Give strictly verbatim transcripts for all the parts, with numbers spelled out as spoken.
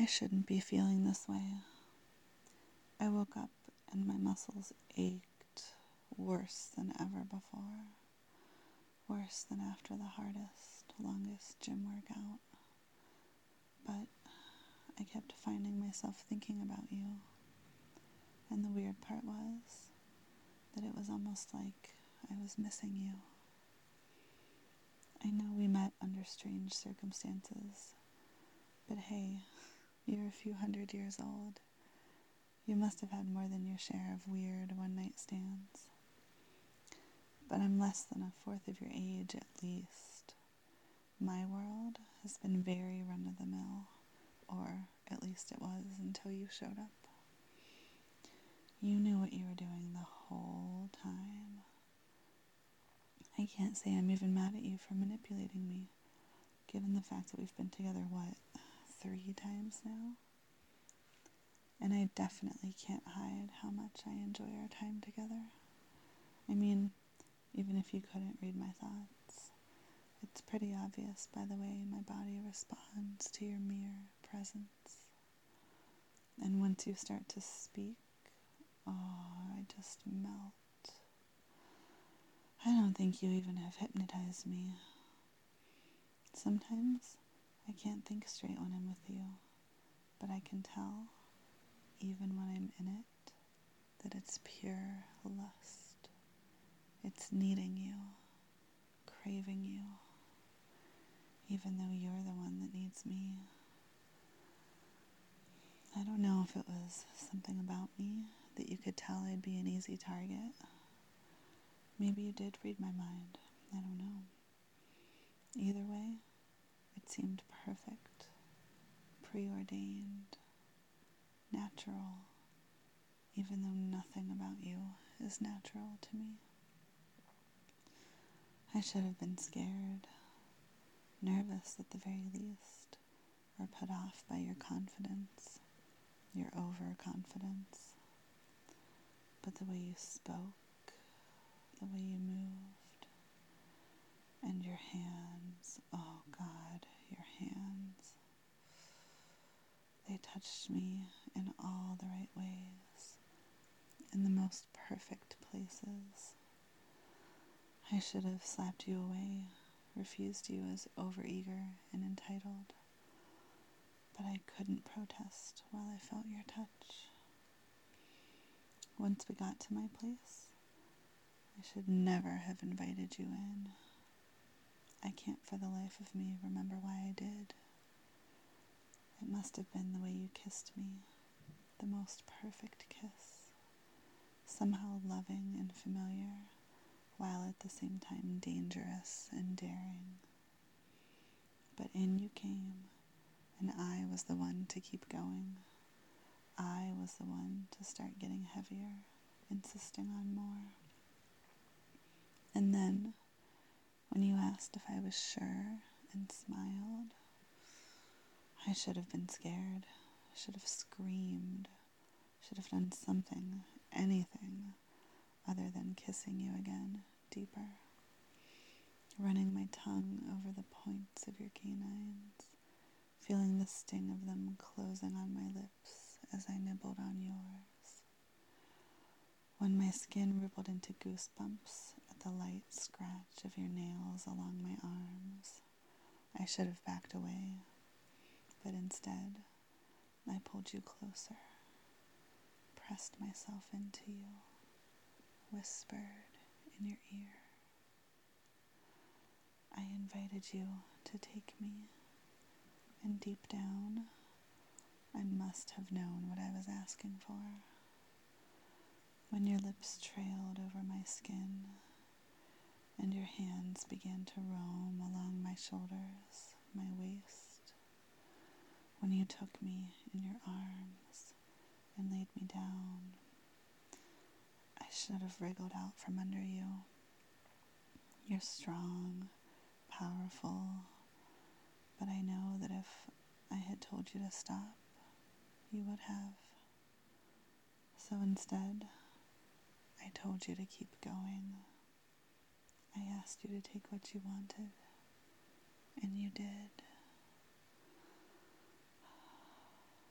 I shouldn't be feeling this way. I woke up and my muscles ached worse than ever before. Worse than after the hardest, longest gym workout. But I kept finding myself thinking about you. And the weird part was that it was almost like I was missing you. I know we met under strange circumstances, but hey, you're a few hundred years old. You must have had more than your share of weird one-night stands. But I'm less than a fourth of your age at least. My world has been very run-of-the-mill, or at least it was until you showed up. You knew what you were doing the whole time. I can't say I'm even mad at you for manipulating me, given the fact that we've been together, what, three times now? And I definitely can't hide how much I enjoy our time together. I mean, even if you couldn't read my thoughts, it's pretty obvious by the way my body responds to your mere presence. And once you start to speak, oh, I just melt. I don't think you even have hypnotized me. Sometimes I can't think straight when I'm with you, but I can tell, even when I'm in it, that it's pure lust. It's needing you, craving you, even though you're the one that needs me. I don't know if it was something about me that you could tell I'd be an easy target. Maybe you did read my mind. I don't know. Either way, it seemed perfect, preordained, natural, even though nothing about you is natural to me. I should have been scared, nervous at the very least, or put off by your confidence, your overconfidence. But the way you spoke, the way you moved, and your hands, oh God, your hands, they touched me in all the right ways, in the most perfect places. I should have slapped you away, refused you as overeager and entitled, but I couldn't protest while I felt your touch. Once we got to my place, I should never have invited you in. I can't for the life of me remember why I did. It must have been the way you kissed me, the most perfect kiss, somehow loving and familiar, while at the same time dangerous and daring. But in you came, and I was the one to keep going. I was the one to start getting heavier, insisting on more. And then, when you asked if I was sure and smiled, I should have been scared, should have screamed, should have done something, anything, other than kissing you again, deeper, running my tongue over the points of your canines, feeling the sting of them closing on my lips as I nibbled on yours. When my skin rippled into goosebumps at the light scratch of your nails along my arms, I should have backed away, but instead, I pulled you closer, pressed myself into you, whispered in your ear. I invited you to take me, and deep down, I must have known what I was asking for. When your lips trailed over my skin, and your hands began to roam along my shoulders, my waist, when you took me in your arms and laid me down, I should have wriggled out from under you. You're strong, powerful, but I know that if I had told you to stop, you would have. So instead, I told you to keep going. I asked you to take what you wanted, and you did.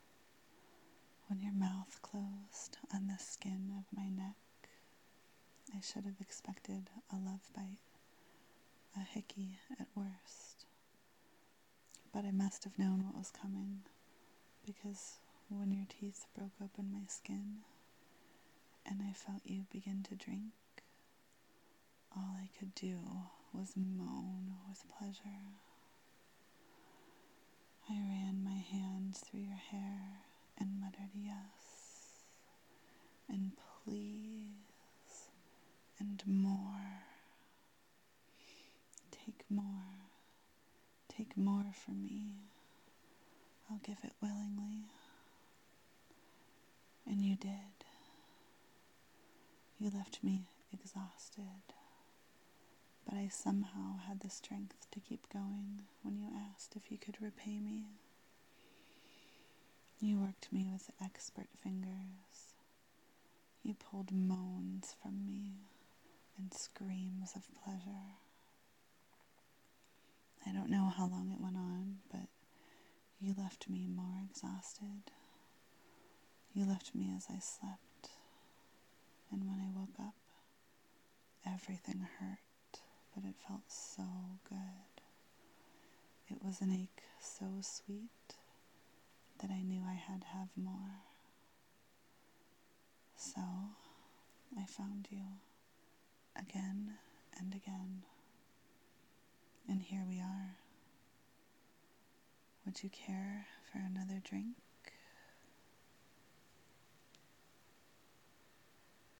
should have expected a love bite, a hickey at worst. But I must have known what was coming, because when your teeth broke open my skin and I felt you begin to drink, all I could do was moan with pleasure. I ran my hands through your hair and muttered yes, and please, and more. Take more, take more from me. I'll give it willingly. And you did. You left me exhausted, but I somehow had the strength to keep going when you asked if you could repay me. You worked me with expert fingers. You pulled moans from me and screams of pleasure. I don't know how long it went on, but you left me more exhausted. You left me as I slept, and when I woke up, everything hurt, but it felt so good. It was an ache so sweet that I knew I had to have more. So I found you again and again, and here we are. Would you care for another drink?